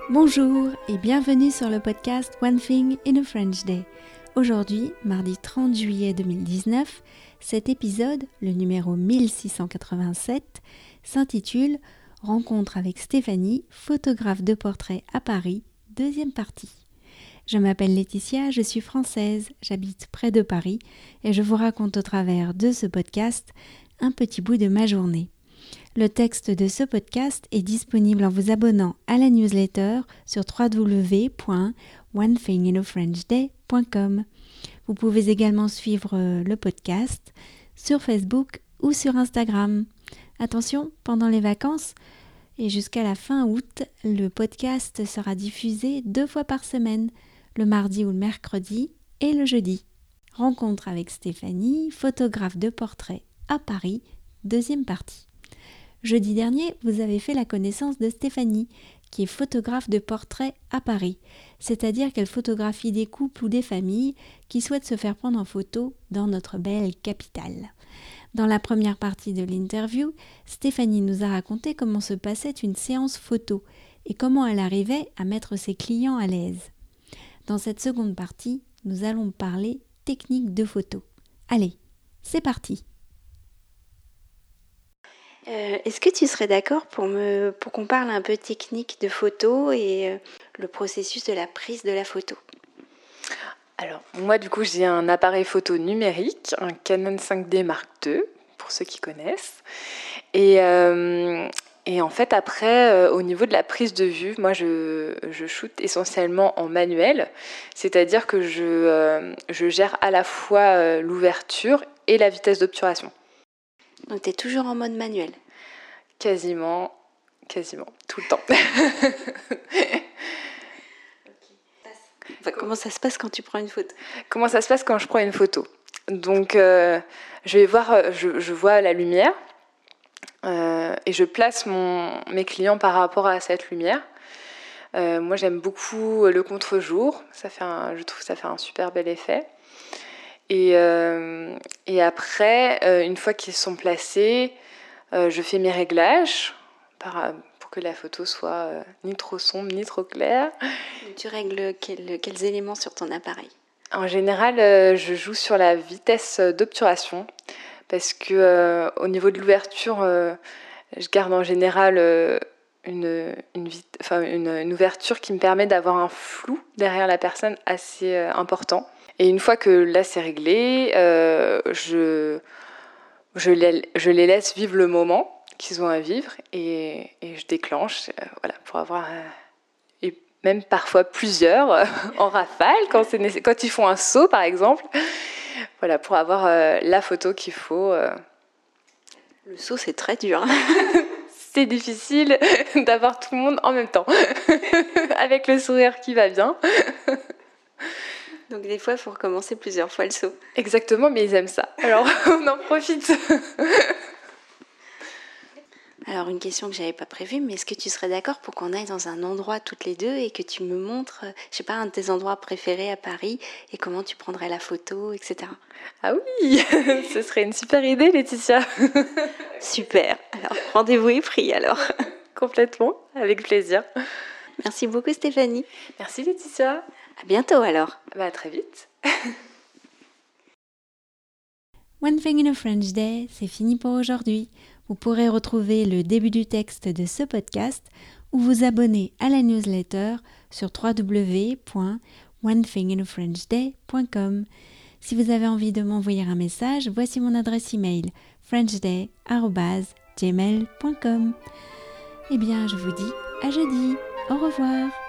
Bonjour et bienvenue sur le podcast One Thing in a French Day. Aujourd'hui, mardi 30 juillet 2019, cet épisode, le numéro 1687, s'intitule « Rencontre avec Stéphanie, photographe de portrait à Paris, deuxième partie ». Je m'appelle Laetitia, je suis française, j'habite près de Paris et je vous raconte au travers de ce podcast un petit bout de ma journée. Le texte de ce podcast est disponible en vous abonnant à la newsletter sur www.onethinginafrenchday.com. Vous pouvez également suivre le podcast sur Facebook ou sur Instagram. Attention, pendant les vacances et jusqu'à la fin août, le podcast sera diffusé 2 fois par semaine, le mardi ou le mercredi et le jeudi. Rencontre avec Stéphanie, photographe de portrait à Paris, deuxième partie. Jeudi dernier, vous avez fait la connaissance de Stéphanie, qui est photographe de portrait à Paris, c'est-à-dire qu'elle photographie des couples ou des familles qui souhaitent se faire prendre en photo dans notre belle capitale. Dans la première partie de l'interview, Stéphanie nous a raconté comment se passait une séance photo et comment elle arrivait à mettre ses clients à l'aise. Dans cette seconde partie, nous allons parler technique de photo. Allez, c'est parti! Est-ce que tu serais d'accord pour qu'on parle un peu technique de photo et le processus de la prise de la photo? Alors, moi, du coup, j'ai un appareil photo numérique, un Canon 5D Mark II, pour ceux qui connaissent. Et en fait, après, au niveau de la prise de vue, moi, je shoote essentiellement en manuel, c'est-à-dire que je gère à la fois l'ouverture et la vitesse d'obturation. Donc, tu es toujours en mode manuel? Quasiment, tout le temps. Comment ça se passe quand tu prends une photo? Comment ça se passe quand je prends une photo? Donc, je vois la lumière et je place mes clients par rapport à cette lumière. Moi, j'aime beaucoup le contre-jour. Je trouve que ça fait un super bel effet. Et après, une fois qu'ils sont placés, je fais mes réglages pour que la photo soit ni trop sombre ni trop claire. Tu règles quels éléments sur ton appareil? En général, je joue sur la vitesse d'obturation parce que au niveau de l'ouverture, je garde en général une ouverture qui me permet d'avoir un flou derrière la personne assez important. Et une fois que là c'est réglé, je les laisse vivre le moment qu'ils ont à vivre et je déclenche pour avoir et même parfois plusieurs en rafale quand ils font un saut par exemple, pour avoir la photo qu'il faut. Le saut, c'est très dur. C'est difficile d'avoir tout le monde en même temps avec le sourire qui va bien. Donc des fois, il faut recommencer plusieurs fois le saut. Exactement, mais ils aiment ça. Alors, on en profite. Alors, une question que je n'avais pas prévue, mais est-ce que tu serais d'accord pour qu'on aille dans un endroit toutes les deux et que tu me montres, un de tes endroits préférés à Paris et comment tu prendrais la photo, etc. Ah oui, ce serait une super idée, Laetitia. Super. Alors, rendez-vous est pris alors. Complètement, avec plaisir. Merci beaucoup, Stéphanie. Merci, Laetitia. À bientôt alors. À très vite. One Thing in a French Day, c'est fini pour aujourd'hui. Vous pourrez retrouver le début du texte de ce podcast ou vous abonner à la newsletter sur www.onethinginafrenchday.com. Si vous avez envie de m'envoyer un message, voici mon adresse email frenchday@gmail.com. Eh bien, je vous dis à jeudi. Au revoir.